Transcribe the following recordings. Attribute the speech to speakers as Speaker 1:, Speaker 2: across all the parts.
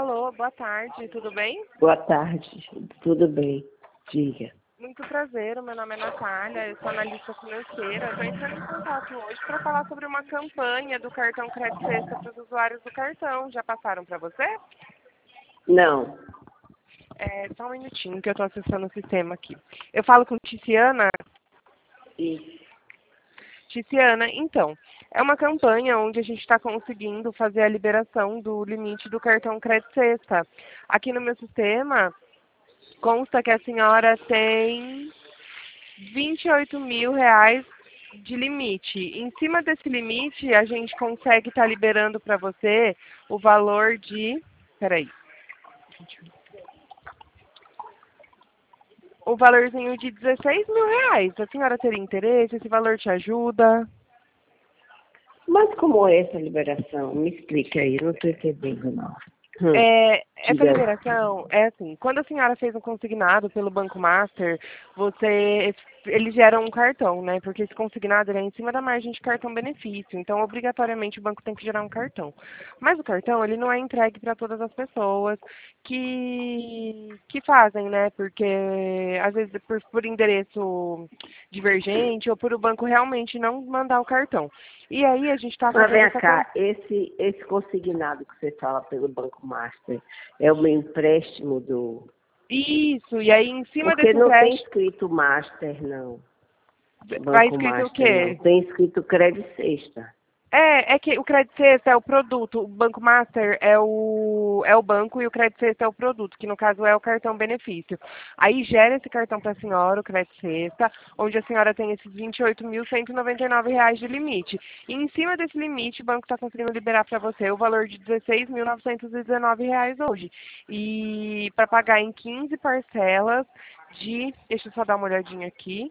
Speaker 1: Alô, boa tarde, tudo bem?
Speaker 2: Boa tarde, tudo bem? Diga.
Speaker 1: Muito prazer, o meu nome é Natália, eu sou analista financeira. Estou entrando em contato hoje para falar sobre uma campanha do cartão Crédito Extra para os usuários do cartão. Já passaram para você?
Speaker 2: Não.
Speaker 1: Só um minutinho que eu estou acessando o sistema aqui. Eu falo com Ticiana.
Speaker 2: Isso.
Speaker 1: Ticiana, então, é uma campanha onde a gente está conseguindo fazer a liberação do limite do cartão Crédito Extra. Aqui no meu sistema, consta que a senhora tem R$ 28.000 de limite. Em cima desse limite, a gente consegue estar liberando para você o valor de... Peraí. O valorzinho de R$ 16.000. A senhora teria interesse? Esse valor te ajuda?
Speaker 2: Mas como é essa liberação? Me explica aí, eu não estou entendendo, não.
Speaker 1: Essa liberação é assim, quando a senhora fez um consignado pelo Banco Master, eles geram um cartão, né? Porque esse consignado ele é em cima da margem de cartão benefício, então obrigatoriamente o banco tem que gerar um cartão. Mas o cartão ele não é entregue para todas as pessoas que fazem, né? Porque às vezes por endereço divergente ou por o banco realmente não mandar o cartão. E aí a gente está
Speaker 2: Mas
Speaker 1: fazendo
Speaker 2: vem cá, esse consignado que você fala pelo Banco Master é um empréstimo do...
Speaker 1: Isso, e aí em cima
Speaker 2: Porque
Speaker 1: desse
Speaker 2: não tem
Speaker 1: empréstimo
Speaker 2: escrito Master, não.
Speaker 1: vai
Speaker 2: Banco
Speaker 1: escrito o
Speaker 2: Master, não.
Speaker 1: quê?
Speaker 2: Tem escrito Crédito Sexta.
Speaker 1: É que o Crédito Sexta é o produto, o Banco Master é o banco e o Crédito Sexta é o produto, que no caso é o cartão benefício. Aí gera esse cartão para a senhora, o Crédito Sexta, onde a senhora tem esses R$ 28.199 de limite. E em cima desse limite, o banco está conseguindo liberar para você o valor de R$ 16.919 hoje. E para pagar em 15 parcelas de... Deixa eu só dar uma olhadinha aqui.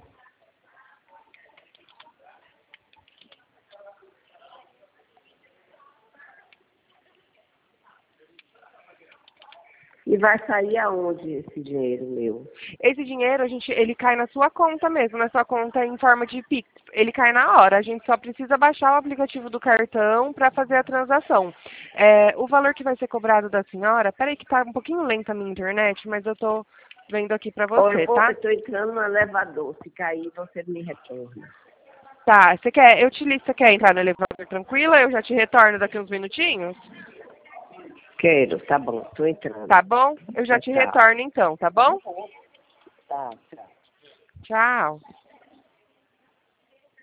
Speaker 2: E vai sair aonde esse dinheiro meu?
Speaker 1: Esse dinheiro, ele cai na sua conta mesmo, na sua conta em forma de Pix. Ele cai na hora. A gente só precisa baixar o aplicativo do cartão para fazer a transação. O valor que vai ser cobrado da senhora, peraí que tá um pouquinho lenta a minha internet, mas eu tô vendo aqui para você, tá?
Speaker 2: Eu estou entrando no elevador. Se cair, você me retorna.
Speaker 1: Tá, você quer entrar no elevador tranquila? Eu já te retorno daqui uns minutinhos?
Speaker 2: Quero, tá bom, estou entrando.
Speaker 1: Tá bom? Eu já te retorno então, tá bom?
Speaker 2: Tá, tá.
Speaker 1: Tchau.